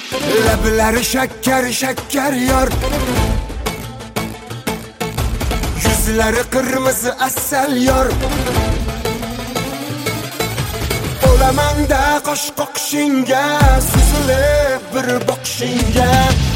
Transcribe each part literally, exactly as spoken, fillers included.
Lablari shakkar shakkar yor, yuzlari qirmizi asal yor. Olamanda qosh qoqishingga, suzilib bir boqishingga.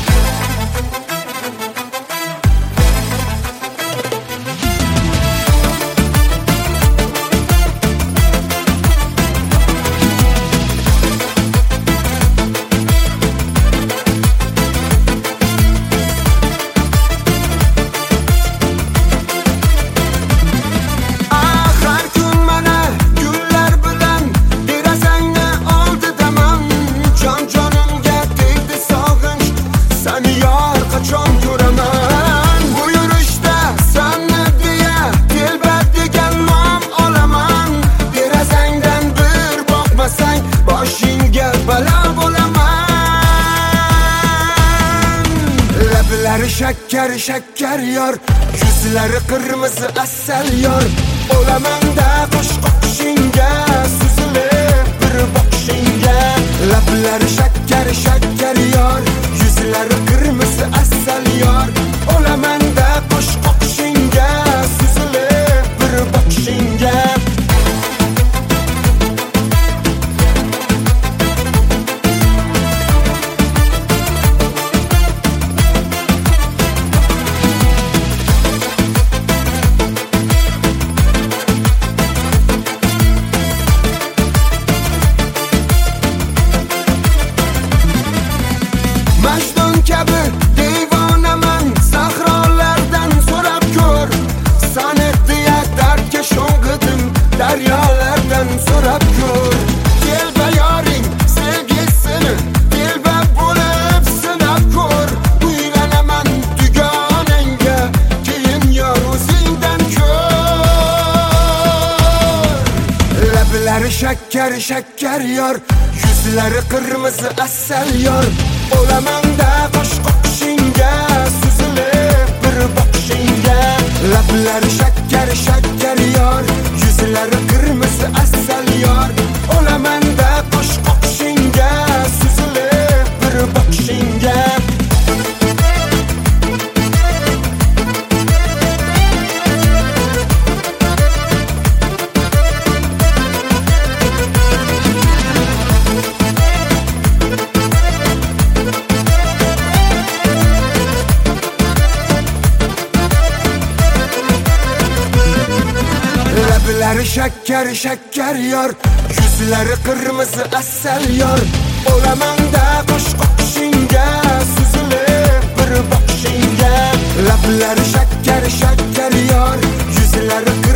Shakkar shakkar yor, yuzlari qirmizi asal yor. Olamanda qosh qoqishingga, suzilib bir boqishingga. Lablari shakkar shakkar yor, yuzlari qirmizi asal yor. Olamanda qosh qoqishingga, suzilib bir boqishingga. Majdun kabi devonaman, sahrolardan so'rab ko'r. Sani deya dardga sho'ng'idim, daryolardan so'rab ko'r. Telba yoring sevgisini, telba bo'lib sinab ko'r. Uylanaman dugonangga, keyin yor o'zingdan ko'r. Lablari shakkar shakkar yor, yuzlari qirmizi asal yor. Olamanda qosh qoqishingga, suzilib bir boqishingga. Lablari shakkar shakkar yor, yuzlari qirmizi asal yor. Olamanda qosh qoqishingga, suzilib bir boqishingga. Lablari shakkar shakkar yor, yuzlari qirmizi asal yor. Olamanda qosh qoqishingga, suzilib bir boqishingga. Lablari shakkar shakkar yor, yuzlari